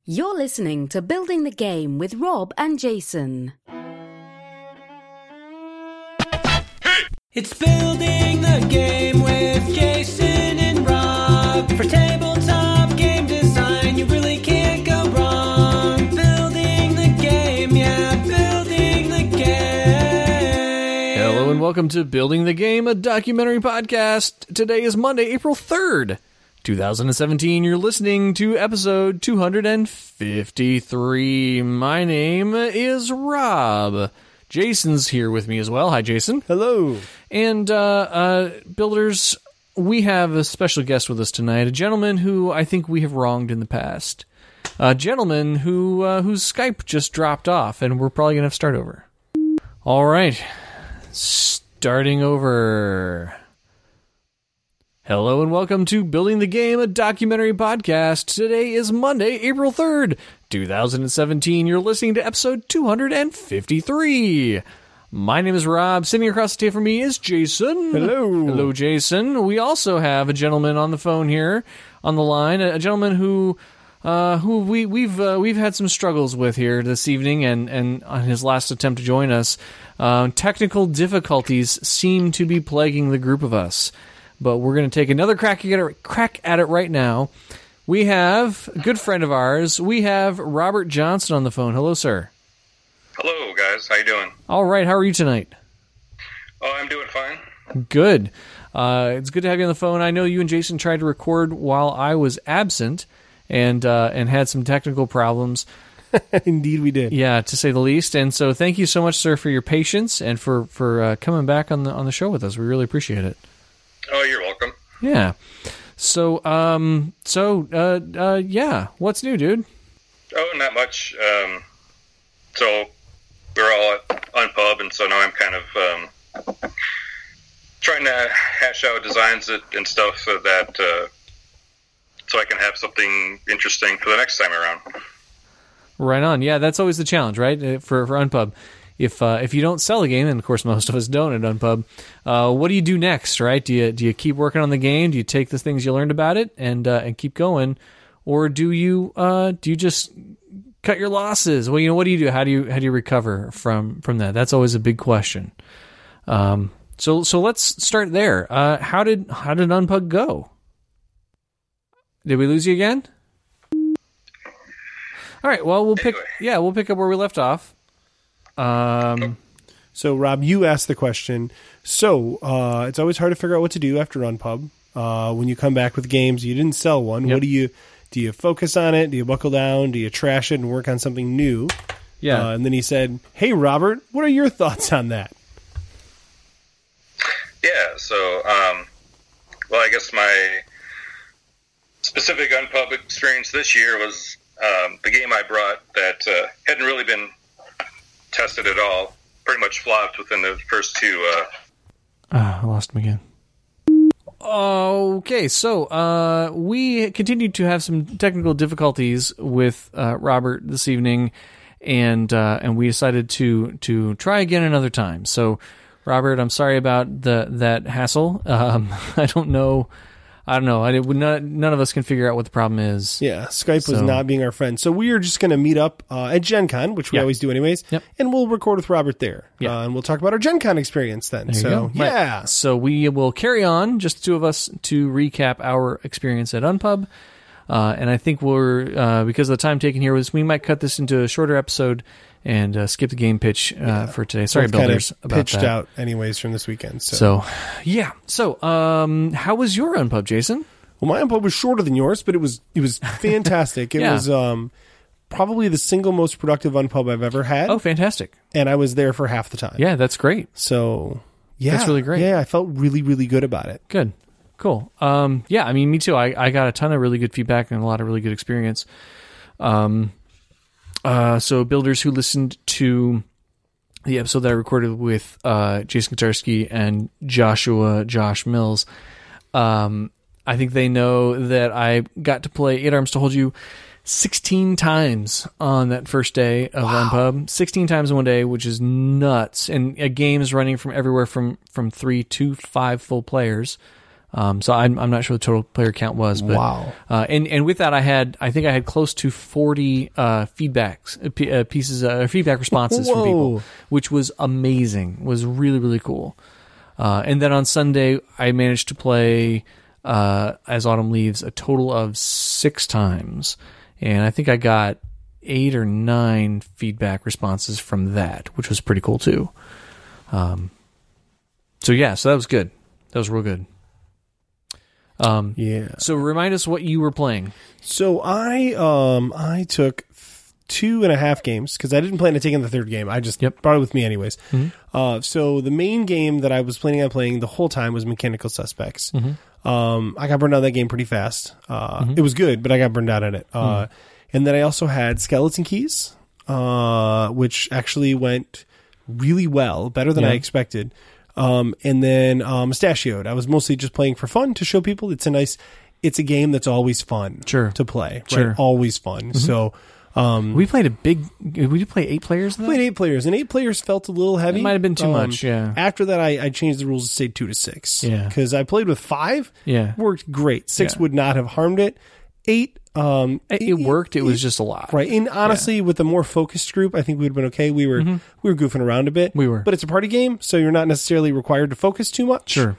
You're listening to Building the Game with Rob and Jason. It's Building the Game with Jason and Rob. For tabletop game design, you really can't go wrong. Building the game, yeah, building the game. Hello and welcome to Building the Game, a documentary podcast. Today is Monday, April 3rd, 2017. You're listening to episode 253. My name is Rob. Jason's here with me as well. Hi, Jason. Hello. And builders, we have a special guest with us tonight, a gentleman who I think we have wronged in the past. A gentleman whose Skype just dropped off, and we're probably going to have to start over. All right. Starting over. Hello and welcome to Building the Game, a documentary podcast. Today is Monday, April 3rd, 2017. You're listening to episode 253. My name is Rob. Sitting across the table from me is Jason. Hello. Hello, Jason. We also have a gentleman on the phone here, on the line, a gentleman who we've had some struggles with here this evening, and on his last attempt to join us, technical difficulties seem to be plaguing the group of us. But we're going to take another crack at it right now. We have a good friend of ours. We have Robert Johnson on the phone. Hello, sir. Hello, guys. How you doing? All right. How are you tonight? Oh, I'm doing fine. Good. It's good to have you on the phone. I know you and Jason tried to record while I was absent and had some technical problems. Indeed, we did. Yeah, to say the least. And so, thank you so much, sir, for your patience and for coming back on the show with us. We really appreciate it. Oh, you're welcome. Yeah. So, yeah. What's new, dude? Oh, not much. So we're all on pub, and so now I'm kind of trying to hash out designs and stuff so that so I can have something interesting for the next time around. Right on. Yeah, that's always the challenge, right? For Unpub. If you don't sell a game, and of course most of us don't at Unpub, what do you do next, right? Do you keep working on the game? Do you take the things you learned about it and keep going, or do you just cut your losses? Well, what do you do? How do you recover from that? That's always a big question. So let's start there. How did Unpub go? Did we lose you again? All right. Well, we'll pick up where we left off. So, Rob, you asked the question. So, it's always hard to figure out what to do after Unpub. When you come back with games, you didn't sell one. Yep. What do you focus on it? Do you buckle down? Do you trash it and work on something new? Yeah. And then he said, "Hey, Robert, what are your thoughts on that?" Yeah. So, well, I guess my specific Unpub experience this year was the game I brought that hadn't really been tested at all. Pretty much flopped within the first two. I lost him again. Okay, so we continued to have some technical difficulties with Robert this evening, and we decided to try again another time. So, Robert, I'm sorry about that hassle. I don't know. None of us can figure out what the problem is. Yeah, Skype was not being our friend. So we are just going to meet up at Gen Con, which we always do anyways, and we'll record with Robert there. Yeah. And we'll talk about our Gen Con experience then. So, yeah. Right. So we will carry on, just the two of us, to recap our experience at Unpub. And I think we're, because of the time taken here, we might cut this into a shorter episode and skip the game pitch for today. Sorry, builders, about that. Pitched out anyways from this weekend. So yeah. So, how was your Unpub, Jason? Well, my Unpub was shorter than yours, but it was fantastic. It was probably the single most productive Unpub I've ever had. Oh, fantastic! And I was there for half the time. Yeah, that's great. So yeah, that's really great. Yeah, I felt really, really good about it. Good. Cool. Yeah, I mean, me too. I got a ton of really good feedback and a lot of really good experience. So builders who listened to the episode that I recorded with Jason Katarski and Josh Mills, I think they know that I got to play 8 Arms to Hold You 16 times on that first day of Unpub. 16 times in one day, which is nuts. And a game is running from everywhere from 3 to 5 full players. So I'm not sure what the total player count was, but Wow. And with that, I think I had close to 40 feedback responses from people, Whoa. which was amazing. Was really, really cool. And then on Sunday, I managed to play As Autumn Leaves a total of 6 times, and I think I got 8 or 9 feedback responses from that, which was pretty cool too. So that was good. That was real good. Yeah. So remind us what you were playing. So I took 2.5 games because I didn't plan on taking the third game. I just brought it with me anyways. So the main game that I was planning on playing the whole time was Mechanical Suspects. I got burned out on that game pretty fast. It was good, but I got burned out on it. And then I also had Skeleton Keys, which actually went really well, better than I expected. And then Mustachioed. I was mostly just playing for fun to show people it's a game that's always fun to play. Right? Sure. Always fun. So We played we play 8 players in that? played 8 players, and 8 players felt a little heavy. It might have been too much, yeah. After that, I changed the rules to say 2 to 6. Yeah. Because I played with 5. Yeah. Worked great. 6 Yeah. would not have harmed it. 8. It worked. It was just a lot. Right. And honestly, with a more focused group, I think we would have been okay. We were goofing around a bit. We were. But it's a party game, so you're not necessarily required to focus too much. Sure.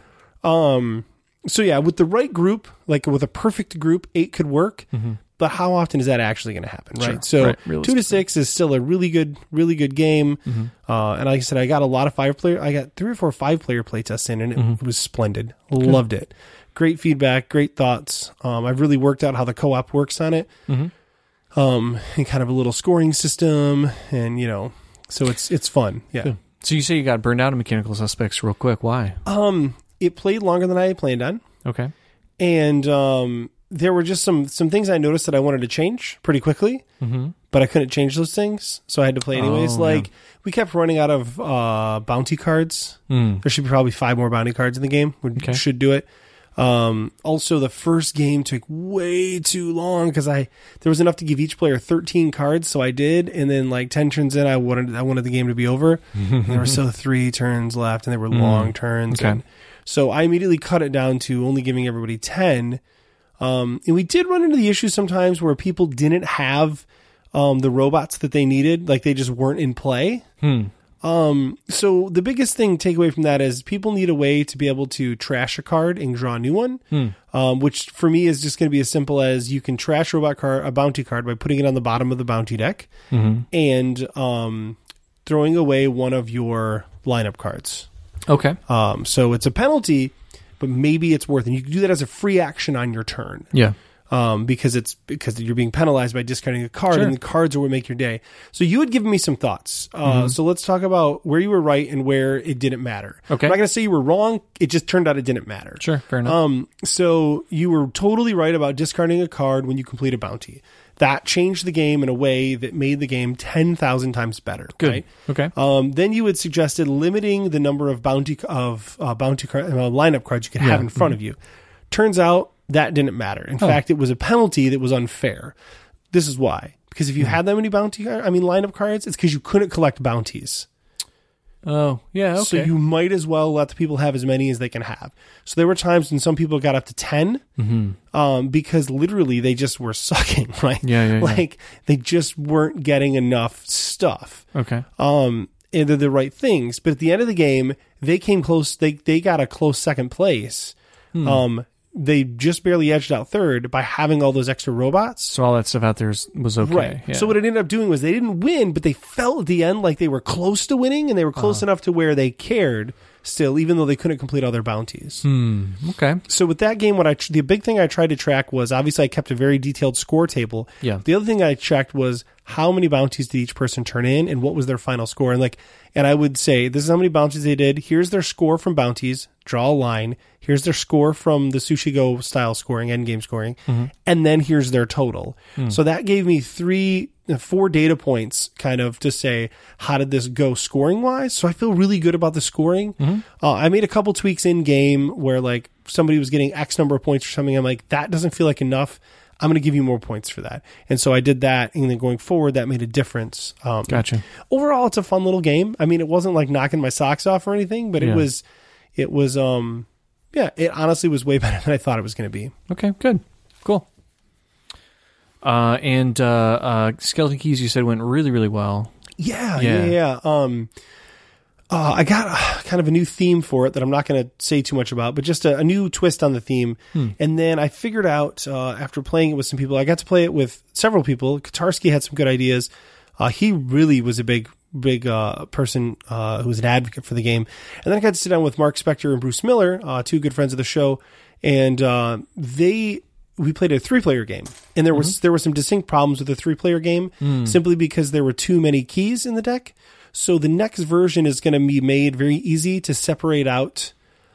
So yeah, with the right group, like with a perfect group, 8 could work. But how often is that actually going to happen, right? Sure. So Right. 2 to 6 is still a really good game. And like I said, I got a lot of 5-player. I got 3 or 4 5-player playtests in, and it was splendid. Loved it. Great feedback, great thoughts. I've really worked out how the co-op works on it. And kind of a little scoring system, and so it's fun. Yeah. Good. So you say you got burned out in Mechanical Suspects real quick. Why? It played longer than I had planned on. Okay. And there were just some things I noticed that I wanted to change pretty quickly, but I couldn't change those things, so I had to play anyways. We kept running out of bounty cards. There should be probably 5 more bounty cards in the game. We should do it. Also, the first game took way too long because there was enough to give each player 13 cards, so I did. And then 10 turns in, I wanted the game to be over. And there were still 3 turns left, and they were long turns. Okay. And so I immediately cut it down to only giving everybody 10. And we did run into the issue sometimes where people didn't have the robots that they needed, like they just weren't in play. So the biggest thing takeaway from that is people need a way to be able to trash a card and draw a new one, which for me is just going to be as simple as you can trash a bounty card by putting it on the bottom of the bounty deck and throwing away one of your lineup cards. Okay. So it's a penalty, but maybe it's worth it. And you can do that as a free action on your turn. Yeah. Because you're being penalized by discarding a card, and the cards are what make your day. So you had given me some thoughts. So let's talk about where you were right and where it didn't matter. Okay. I'm not going to say you were wrong. It just turned out it didn't matter. Sure. Fair enough. So you were totally right about discarding a card when you complete a bounty. That changed the game in a way that made the game 10,000 times better. Good. Right? Okay. Then you had suggested limiting the number of lineup cards you could have in front of you. Turns out that didn't matter. In fact, it was a penalty that was unfair. This is why. Because if you had that many lineup cards, it's because you couldn't collect bounties. Oh, yeah, okay. So you might as well let the people have as many as they can have. So there were times when some people got up to 10 because literally they just were sucking, right? Yeah. Like they just weren't getting enough stuff. Okay. And they're the right things. But at the end of the game, they came close. They got a close second place. They just barely edged out third by having all those extra robots. So all that stuff out there was okay. Right. Yeah. So what it ended up doing was they didn't win, but they felt at the end like they were close to winning, and they were close enough to where they cared still, even though they couldn't complete all their bounties. Okay. So with that game, the big thing I tried to track was, obviously I kept a very detailed score table. Yeah. The other thing I checked was how many bounties did each person turn in and what was their final score. And I would say, this is how many bounties they did. Here's their score from bounties. Draw a line. Here's their score from the Sushi Go style scoring, end game scoring. And then here's their total. So that gave me 4 data points kind of to say, how did this go scoring wise? So I feel really good about the scoring. I made a couple tweaks in game where somebody was getting X number of points or something. I'm like, that doesn't feel like enough. I'm going to give you more points for that. And so I did that. And then going forward, that made a difference. Gotcha. Overall, it's a fun little game. I mean, it wasn't like knocking my socks off or anything, but it was it honestly was way better than I thought it was going to be. Okay, good. Cool. And Skeleton Keys, you said, went really, really well. Yeah. I got kind of a new theme for it that I'm not going to say too much about, but just a new twist on the theme. And then I figured out, after playing it with some people, I got to play it with several people. Katarsky had some good ideas. He really was a big person who was an advocate for the game. And then I got to sit down with Mark Spector and Bruce Miller, two good friends of the show, and we played a 3-player game. And there were some distinct problems with the 3-player game, simply because there were too many keys in the deck. So the next version is going to be made very easy to separate out.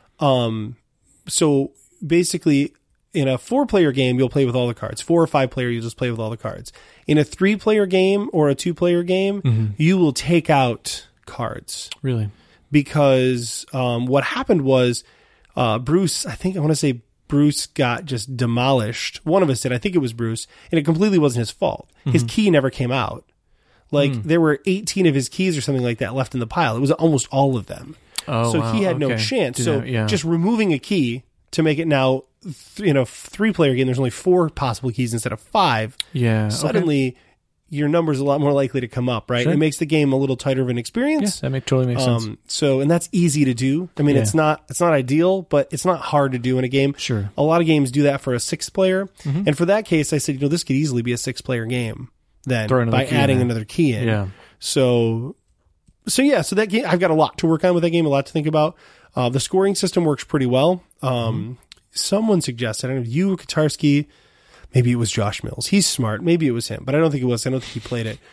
So basically, in a 4-player game, you'll play with all the cards. 4 or 5-player, you'll just play with all the cards. In a 3-player game or a 2-player game, you will take out cards. Really? Because what happened was Bruce, I want to say Bruce got just demolished. One of us did. I think it was Bruce. And it completely wasn't his fault. His key never came out. There were 18 of his keys or something like that left in the pile. It was almost all of them. Oh, so wow. he had no chance. Just removing a key to make it now, 3-player game, there's only 4 possible keys instead of 5. Yeah. Suddenly, your number's a lot more likely to come up, right? Sure. It makes the game a little tighter of an experience. Yeah, that totally makes sense. And that's easy to do. I mean, it's not ideal, but it's not hard to do in a game. Sure. A lot of games do that for a 6-player. And for that case, I said, this could easily be a 6-player game then by adding another key in. Yeah. So that game, I've got a lot to work on with that game, a lot to think about. The scoring system works pretty well. Someone suggested, I don't know, you, Katarsky, maybe it was Josh Mills. He's smart. Maybe it was him, but I don't think it was. I don't think he played it.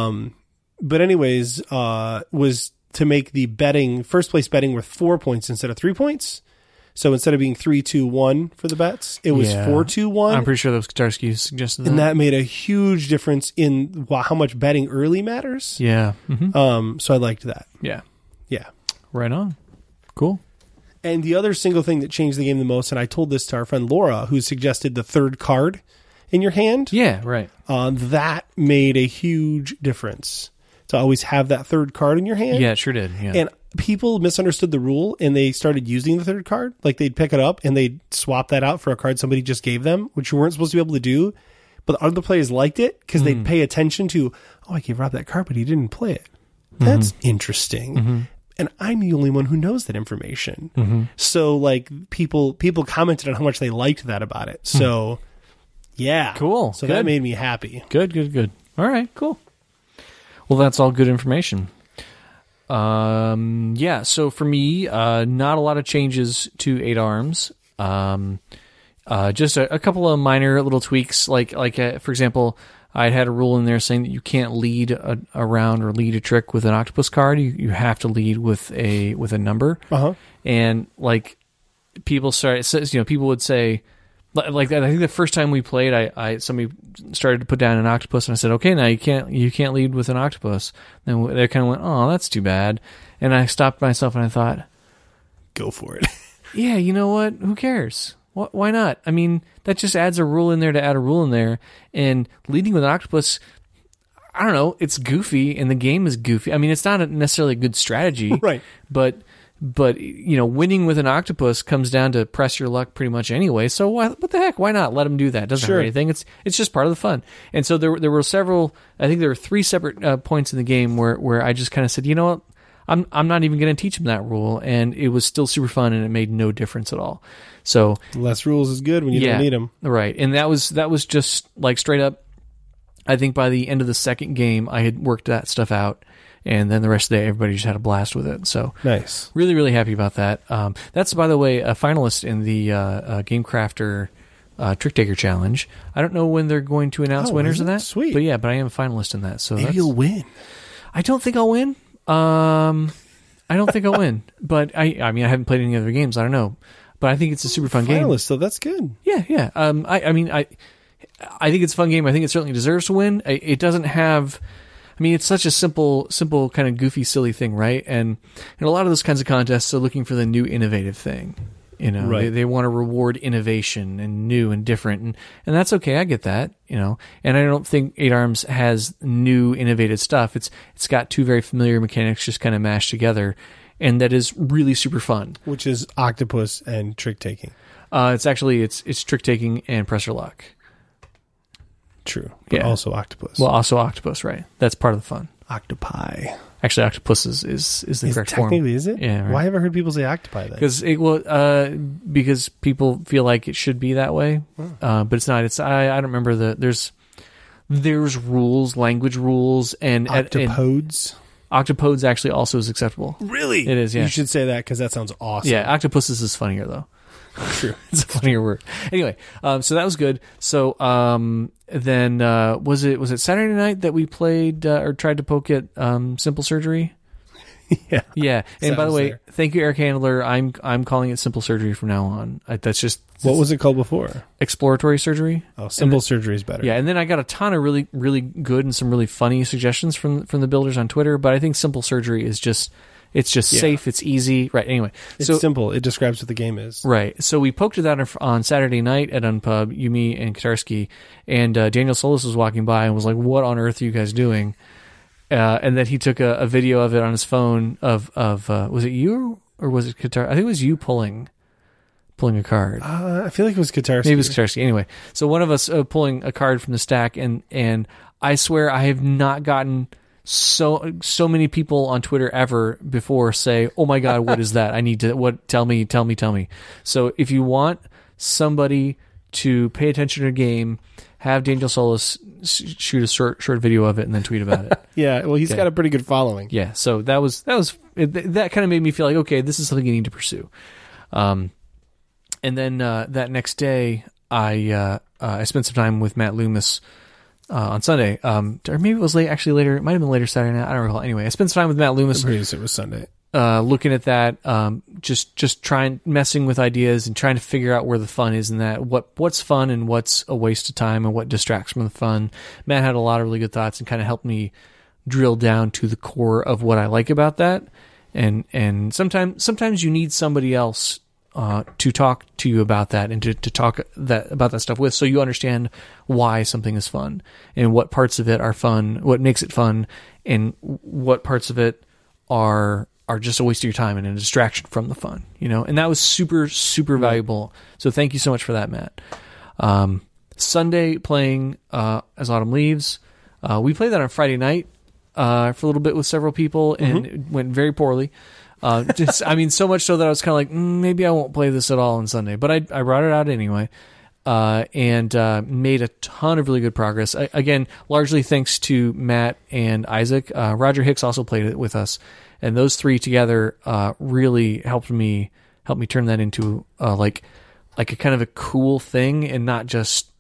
But anyways, was to make the first place betting worth 4 points instead of 3 points. So instead of being 3-2-1 for the bets, it was 4-2-1. I'm pretty sure that was Katarsky who suggested that. And that made a huge difference in how much betting early matters. Yeah. So I liked that. Yeah. Yeah. Right on. Cool. And the other single thing that changed the game the most, and I told this to our friend Laura, who suggested the 3rd card in your hand. Yeah, right. That made a huge difference. To always have that 3rd card in your hand. Yeah, it sure did. Yeah. And people misunderstood the rule, and they started using the 3rd card. Like, they'd pick it up, and they'd swap that out for a card somebody just gave them, which you weren't supposed to be able to do. But the other players liked it, because they'd pay attention to, I gave Rob that card, but he didn't play it. That's interesting. And I'm the only one who knows that information. So, people commented on how much they liked that about it. So, yeah. Cool. So good. that made me happy. Good. All right, cool. Well, that's all good information. So for me, not a lot of changes to 8 Arms. Just a couple of minor little tweaks, like for example, I had a rule in there saying that you can't lead a round or lead a trick with an octopus card. You have to lead with a number. And people people would say, I think the first time we played, somebody started to put down an octopus, and I said, okay, now you can't lead with an octopus. And they kind of went, oh, that's too bad. And I stopped myself and I thought, go for it. Yeah, you know what? Who cares? Why not? I mean, that just adds a rule in there to add a rule in there. And leading with an octopus, I don't know, it's goofy, and the game is goofy. I mean, it's not necessarily a good strategy, right? But winning with an octopus comes down to press your luck pretty much anyway. So what the heck? Why not let them do that? It doesn't hurt anything. It's just part of the fun. And so there were several. I think there were 3 separate points in the game where I just kind of said, you know what, I'm not even going to teach them that rule, and it was still super fun, and it made no difference at all. So less rules is good when you don't need them, right? And that was just straight up. I think by the end of the second game, I had worked that stuff out. And then the rest of the day, everybody just had a blast with it. So nice. Really, really happy about that. That's, by the way, a finalist in the Game Crafter Trick Taker Challenge. I don't know when they're going to announce winners in that. Sweet. But I am a finalist in that. So maybe you'll win. I don't think I'll win. I don't think I'll win. But I haven't played any other games. I don't know. But I think it's a super fun game. Finalist, so that's good. Yeah. I think it's a fun game. I think it certainly deserves to win. It doesn't have... I mean, it's such a simple kind of goofy, silly thing, right? And in a lot of those kinds of contests, they're looking for the new, innovative thing. Right. They want to reward innovation and new and different, and that's okay. I get that, And I don't think 8 Arms has new, innovative stuff. It's got 2 very familiar mechanics just kind of mashed together, and that is really super fun. Which is octopus and trick taking. It's actually it's trick taking and presser lock. True. But also octopus. Well, also octopus, right? That's part of the fun. Octopi. Actually, octopus is the correct form. Technically, is it? Yeah. Right. Why have I heard people say octopi then? Because people feel like it should be that way, but it's not. I don't remember there's rules, language rules, and octopodes. Octopodes actually also is acceptable. Really? It is. Yeah. You should say that because that sounds awesome. Yeah, octopuses is funnier though. True. It's a funnier word. Anyway, so that was good. So then was it Saturday night that we played or tried to poke at Simple Surgery? Yeah. Yeah. And by the way, there. thank you, Eric Handler. I'm calling it Simple Surgery from now on. That's just what was it called before? Exploratory Surgery. Oh, Simple Surgery is better. Yeah, and then I got a ton of really, really good and some really funny suggestions from the builders on Twitter. But I think Simple Surgery is just safe. It's easy. Right. Anyway, it's simple. It describes what the game is. Right. So we poked at that on Saturday night at Unpub, you, me, and Katarski, and Daniel Solis was walking by and was like, "What on earth are you guys doing?" And then he took a video of it on his phone of was it you or was it Katar? I think it was you pulling a card. I feel like it was Katarski. Maybe it was Katarski. Anyway, so one of us pulling a card from the stack, and I swear I have not gotten so many people on Twitter ever before say, "Oh my God, what is that? I need to tell me." So if you want somebody to pay attention to a game, have Daniel Solis shoot a short video of it and then tweet about it. Yeah, well, he's got a pretty good following. Yeah, so that kind of made me feel like, okay, this is something you need to pursue. And then that next day, I spent some time with Matt Loomis on Sunday, or maybe it was later. It might have been later Saturday night. I don't recall. Anyway, I spent some time with Matt Loomis. It was Sunday. Looking at that, just messing with ideas and trying to figure out where the fun is in that. What's fun and what's a waste of time and what distracts from the fun. Matt had a lot of really good thoughts and kind of helped me drill down to the core of what I like about that. And sometimes you need somebody else to talk to you about that and to talk about that stuff with, so you understand why something is fun and what parts of it are fun, what makes it fun, and what parts of it are just a waste of your time and a distraction from the fun, and that was super, super valuable. So thank you so much for that, Matt. Sunday playing As Autumn Leaves. We played that on Friday night for a little bit with several people, and it went very poorly. So much so that I was kind of like, maybe I won't play this at all on Sunday, but I brought it out anyway, and made a ton of really good progress. Again, largely thanks to Matt and Isaac. Roger Hicks also played it with us, and those three together really helped me turn that into like a kind of a cool thing, and not just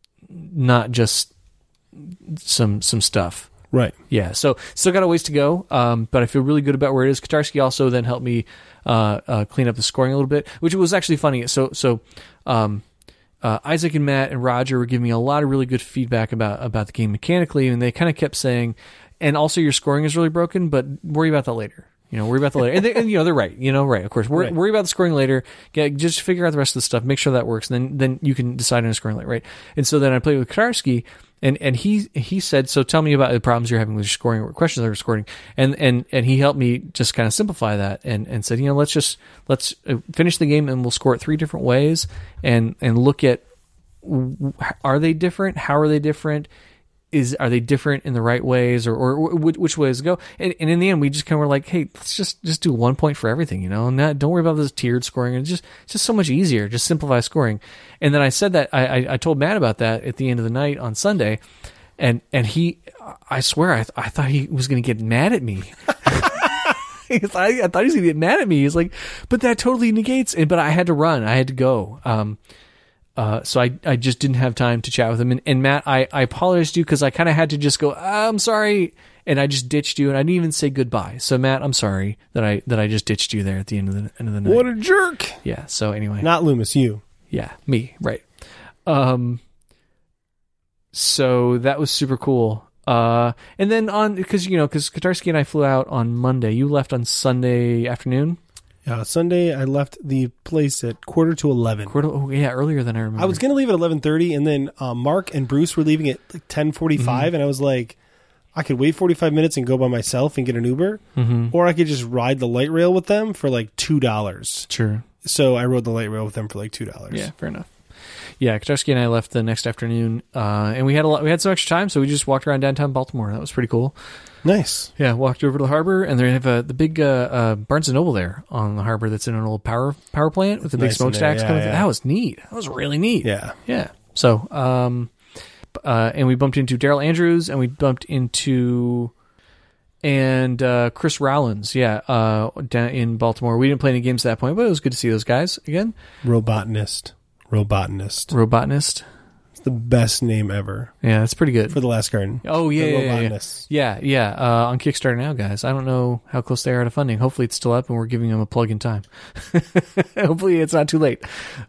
some stuff. Right. Yeah. So still got a ways to go, but I feel really good about where it is. Katarski also then helped me clean up the scoring a little bit, which was actually funny. So Isaac and Matt and Roger were giving me a lot of really good feedback about the game mechanically, and they kind of kept saying, and also your scoring is really broken, but worry about that later. Worry about that later. And they're right. Right. Of course. Worry about the scoring later. Just figure out the rest of the stuff. Make sure that works. And then you can decide on a scoring later. Right. And so then I played with Katarski, and he said, so tell me about the problems you're having with your scoring, or questions that are scoring. And he helped me just kind of simplify that and said, let's finish the game and we'll score it 3 different ways and look at, are they different? How are they different? Are they different in the right ways, or which ways to go? And in the end, we just kind of were like, hey, let's just do 1 point for everything, and don't worry about this tiered scoring. It's just so much easier. Just simplify scoring. And then I said that I told Matt about that at the end of the night on Sunday, and he, I swear, I thought he was going to get mad at me. I thought he was going to get mad at me. He's like, but that totally negates. But I had to run. I had to go. So I just didn't have time to chat with him. And Matt, I apologized to you because I kind of had to just go, I'm sorry. And I just ditched you, and I didn't even say goodbye. So Matt, I'm sorry that I just ditched you there at the end of the night. What a jerk. Yeah. So anyway. Not Loomis, you. Yeah. Me. Right. So that was super cool. And then because Katarski and I flew out on Monday. You left on Sunday afternoon. Sunday, I left the place at 11:45. Oh yeah, earlier than I remember. I was going to leave at 11:30, and then Mark and Bruce were leaving at like 10:45, and I was like, I could wait 45 minutes and go by myself and get an Uber, or I could just ride the light rail with them for like $2. Sure. So I rode the light rail with them for like $2. Yeah, fair enough. Yeah, Kaczewski and I left the next afternoon, and we had some extra time, so we just walked around downtown Baltimore. That was pretty cool. Nice. Yeah, walked over to the harbor, and they have the big Barnes & Noble there on the harbor that's in an old power plant with the big Nice in there. smokestacks Yeah, coming through. yeah. That was neat. That was really neat. Yeah. Yeah. So, and we bumped into Daryl Andrews, and we bumped into Chris Rowlands, down in Baltimore. We didn't play any games at that point, but it was good to see those guys again. Robotanist. Robotanist. It's the best name ever Yeah, that's pretty good. for The Last Garden. Oh, The yeah. Robotanist. Yeah. On Kickstarter now, guys. I don't know how close they are to funding. Hopefully it's still up and we're giving them a plug in time. Hopefully it's not too late.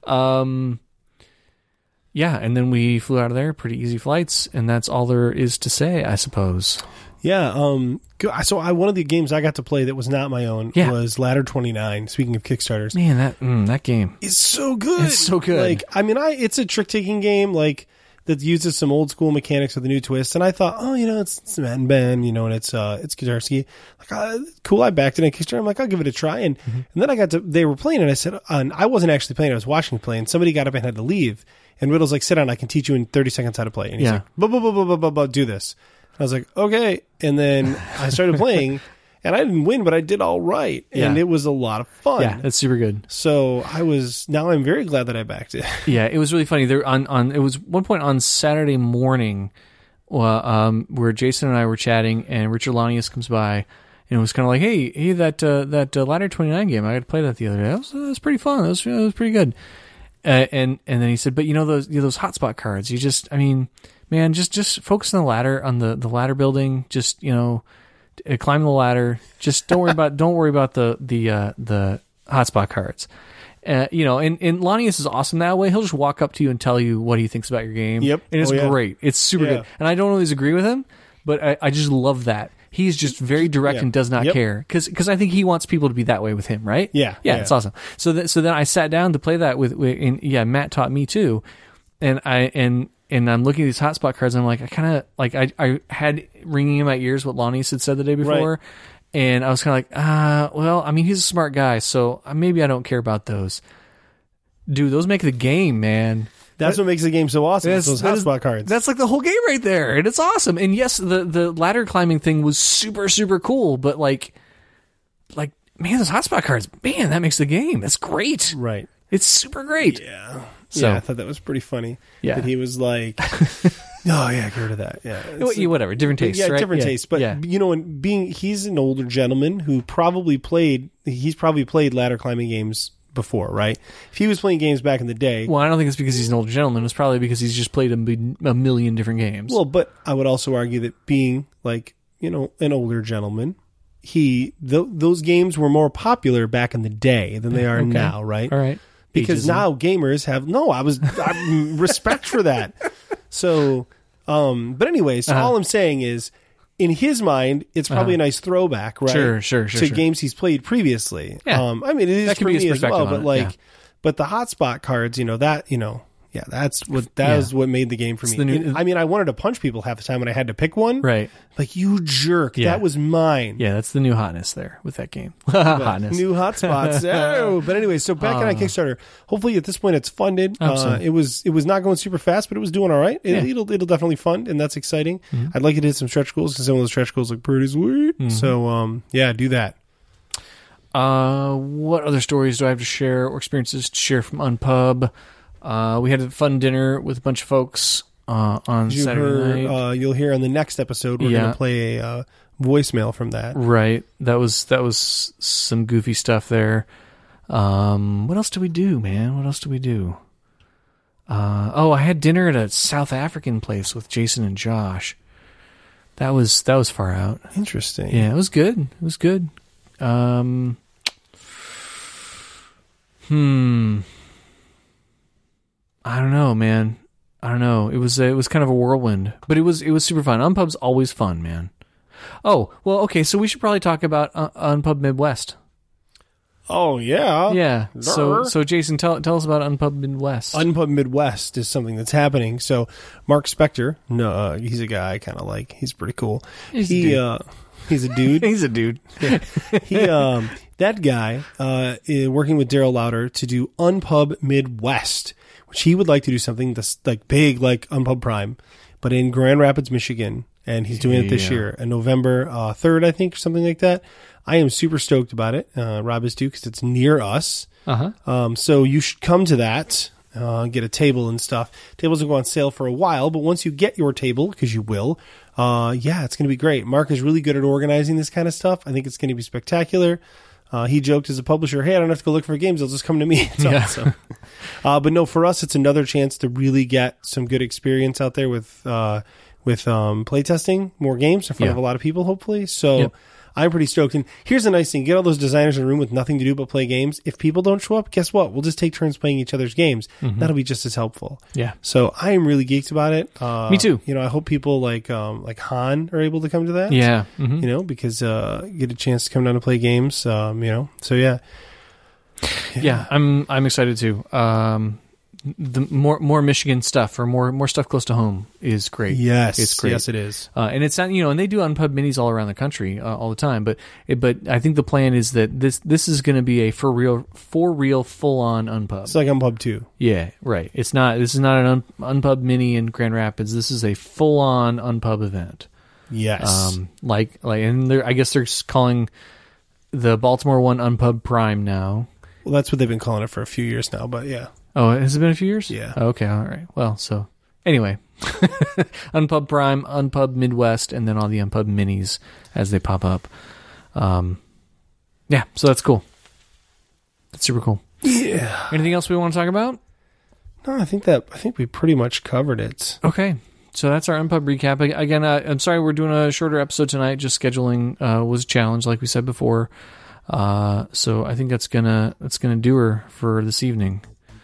Yeah, and then we flew out of there. Pretty easy flights, and that's all there is to say, I suppose. Yeah. So one of the games I got to play that was not my own was Ladder 29. Speaking of Kickstarters, Man, that game. it's so good. It's so good. Like, I mean, it's a trick taking game like that uses some old school mechanics with a new twist. And I thought, it's Matt and Ben, and it's Kaczewski. Like, cool. I backed it on Kickstarter. I'm like, I'll give it a try. And then they were playing, and I said, and I wasn't actually playing. I was watching play, and somebody got up and had to leave. And Riddle's like, sit down. I can teach you in 30 seconds how to play. And he's like, do this. I was like, okay. And then I started playing, and I didn't win, but I did all right. And it was a lot of fun. Yeah, that's super good. So now I'm very glad that I backed it. Yeah, it was really funny. There it was one point on Saturday morning, where Jason and I were chatting, and Richard Lanius comes by, and it was kind of like, hey, that Ladder 29 game, I got to play that the other day. That was pretty fun. That was pretty good. And then he said, but those hotspot cards, you just, I mean, man, just focus on the ladder, on the ladder building. Just climb the ladder. Just don't worry about the hotspot cards. And Lanius is awesome that way. He'll just walk up to you and tell you what he thinks about your game. Yep. And it's great. It's super Yeah. good. And I don't always agree with him, but I just love that. He's just very direct and does not care. Because I think he wants people to be that way with him, right? Yeah. It's awesome. So then I sat down to play that with Matt taught me too. And I'm looking at these hotspot cards, and I'm like, I kind of like I had ringing in my ears what Lanius had said the day before, Right. and I was kind of like, well, I mean, he's a smart guy, so maybe I don't care about those. Dude, those make the game, man. That's what makes the game so awesome. Those hotspot cards. That's like the whole game right there, and it's awesome. And yes, the ladder climbing thing was super, super cool, but like man, those hotspot cards, man, that makes the game. That's great. right. It's super great. Yeah. So- I thought that was pretty funny. Yeah. That he was like, oh yeah, get rid of that. Yeah. It's Whatever, different tastes. yeah, right? different tastes. But yeah. and he's an older gentleman who probably played ladder climbing games before, right? If he was playing games back in the day. Well, I don't think it's because he's an older gentleman. It's probably because he's just played a million different games. Well, but I would also argue that being like, an older gentleman, those games were more popular back in the day than they are now, right? All right. Because Ageism. now gamers have I'm respect for that. So, but anyway, so all I'm saying is, in his mind, it's probably a nice throwback, right? Sure. To games he's played previously. Yeah. I mean, it is That could for be his me as well, perspective but on it, but the hotspot cards, that's what made the game for me. the new- I mean, I wanted to punch people half the time when I had to pick one. Right. Like, you jerk. Yeah. That was mine. Yeah, that's the new hotness there with that game. Hotness. New hotspots. Oh, but anyway, so back on Kickstarter. Hopefully, at this point, it's funded. Awesome. It was not going super fast, but it was doing all right. It'll definitely fund, and that's exciting. I'd like it to hit some stretch goals because some of those stretch goals look pretty sweet. So, do that. What other stories do I have to share or experiences to share from Unpub? We had a fun dinner with a bunch of folks on Saturday night. You'll hear on the next episode. We're going to play a voicemail from that. Right. That was some goofy stuff there. What else do we do, man? What else do we do? I had dinner at a South African place with Jason and Josh. That was far out. Interesting. Yeah, it was good. It was good. I don't know, man. I don't know. It was kind of a whirlwind, but it was super fun. Unpub's always fun, man. Oh, well, okay. So we should probably talk about Unpub Midwest. Oh, yeah. Yeah. Durr. So Jason, tell us about Unpub Midwest. Unpub Midwest is something that's happening. So Mark Spector, he's a guy I kind of like. He's pretty cool. He's a dude. He's a dude. He's a dude. That guy is working with Daryl Lauder to do Unpub Midwest, which he would like to do something that's like big, like Unpub Prime, but in Grand Rapids, Michigan. And he's doing it this year, on November 3rd, I think, or something like that. I am super stoked about it. Rob is too, because it's near us. So you should come to that, get a table and stuff. Tables will go on sale for a while, but once you get your table, because you will, it's going to be great. Mark is really good at organizing this kind of stuff. I think it's going to be spectacular. He joked as a publisher, hey, I don't have to go look for games. They'll just come to me. It's awesome. But no, for us, it's another chance to really get some good experience out there with playtesting more games in front of a lot of people, hopefully. So I'm pretty stoked. And here's the nice thing. Get all those designers in a room with nothing to do but play games. If people don't show up, guess what? We'll just take turns playing each other's games. That'll be just as helpful. Yeah. So I am really geeked about it. Me too. I hope people like Han are able to come to that. Yeah. Because get a chance to come down and play games. So yeah. Yeah, I'm excited too. The more Michigan stuff or more stuff close to home is great. Yes, it's great. Yes, it is. And it's not, and they do Unpub minis all around the country all the time. But I think the plan is that this is going to be a for real full on Unpub. It's like Unpub 2. Yeah, right. This is not an Unpub mini in Grand Rapids. This is a full on Unpub event. Yes. And I guess they're calling the Baltimore one Unpub Prime now. Well, that's what they've been calling it for a few years now. But yeah. Oh, has it been a few years? Yeah. Okay, all right. Well, so anyway, Unpub Prime, Unpub Midwest, and then all the Unpub minis as they pop up. So that's cool. That's super cool. Yeah. Anything else we want to talk about? No, I think we pretty much covered it. Okay. So that's our Unpub recap. Again, I'm sorry we're doing a shorter episode tonight. Just scheduling was a challenge, like we said before. So I think that's gonna do her for this evening.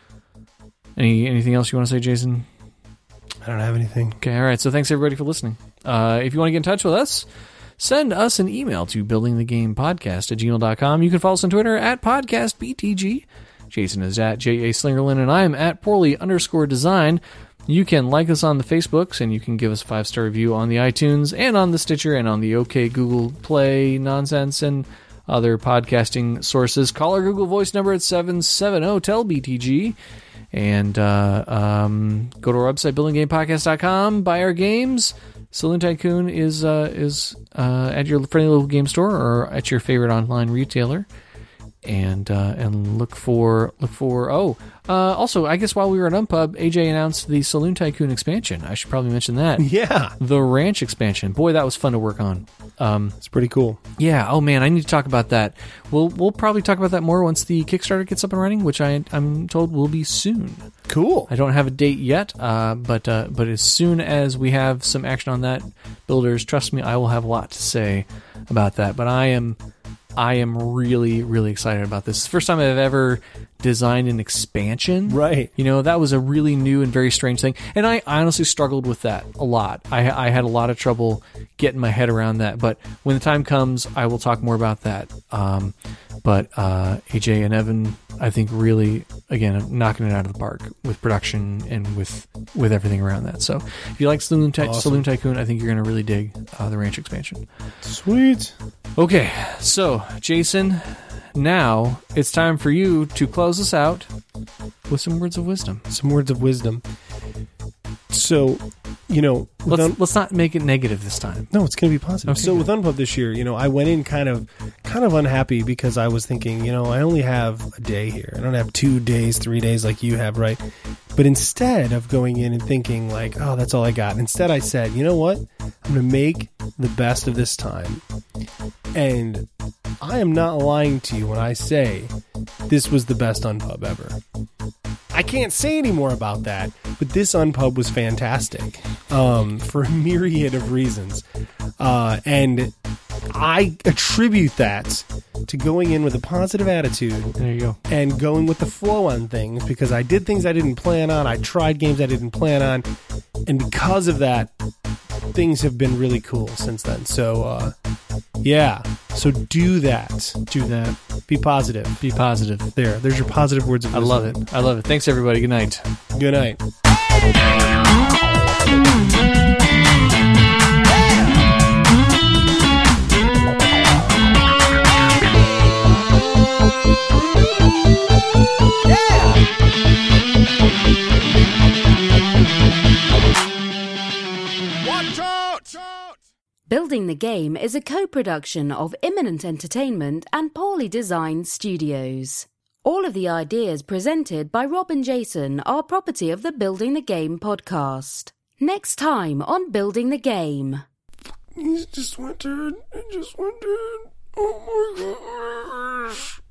Anything else you want to say, Jason? I don't have anything. Okay, all right. So thanks everybody for listening. If you want to get in touch with us, send us an email to buildingthegamepodcast@gmail.com. You can follow us on Twitter @podcastbtg. Jason is @JA_Slingerland, and I am @Poorly_design. You can like us on the Facebooks, and you can give us a 5-star review on the iTunes and on the Stitcher and on the OK Google Play nonsense and other podcasting sources. Call our Google Voice number at 770-TEL-BTG. And go to our website, buildinggamepodcast.com. Buy our games. Saloon Tycoon is at your friendly local game store or at your favorite online retailer. And look for. Also, I guess while we were at Unpub, AJ announced the Saloon Tycoon expansion. I should probably mention that. Yeah, the Ranch expansion. Boy, that was fun to work on. It's pretty cool. Yeah. Oh man, I need to talk about that. We'll probably talk about that more once the Kickstarter gets up and running, which I'm told will be soon. Cool. I don't have a date yet, but as soon as we have some action on that, builders, trust me, I will have a lot to say about that. But I am really, really excited about this. It's the first time I've ever designed an expansion. Right. That was a really new and very strange thing. And I honestly struggled with that a lot. I had a lot of trouble getting my head around that. But when the time comes, I will talk more about that. But AJ and Evan, I think, really, again, knocking it out of the park with production and with everything around that. So if you like Saloon Tycoon, I think you're going to really dig the Ranch expansion. Sweet. Okay, so Jason, now it's time for you to close us out with some words of wisdom. So, let's not make it negative this time. No, it's going to be positive. Okay, so good. with Unpub this year, I went in kind of unhappy because I was thinking, I only have a day here. I don't have 2 days, 3 days like you have, right? But instead of going in and thinking like, oh, that's all I got. Instead, I said, you know what? I'm going to make the best of this time. And I am not lying to you when I say this was the best Unpub ever. I can't say any more about that, but this Unpub was fantastic for a myriad of reasons. And I attribute that to going in with a positive attitude. There you go. And going with the flow on things, because I did things I didn't plan on. I tried games I didn't plan on. And because of that, things have been really cool since then. So, yeah. So do that. Do that. Be positive. Be positive. There's your positive words of I wisdom. love it. I love it. Thanks, everybody. Good night. Good night. Building the Game is a co-production of Imminent Entertainment and Poorly Designed Studios. All of the ideas presented by Rob and Jason are property of the Building the Game podcast. Next time on Building the Game. It just went. Oh my gosh.